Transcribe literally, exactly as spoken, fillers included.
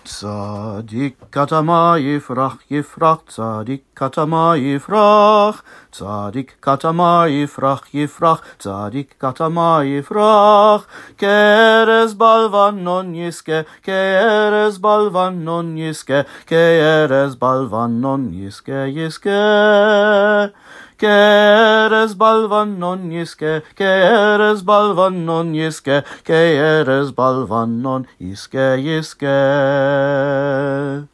Tzadik katama yifrach yifrach, tzadik katama yifrach, tzadik katama yifrach yifrach, tzadik katama yifrach. Ke'erez balvanon yiske, ke'erez balvanon yiske, ke'erez balvanon yiske yiske. Ke'erez balvanon yiske, ke'erez balvanon yiske, ke'erez balvanon yiske yiske.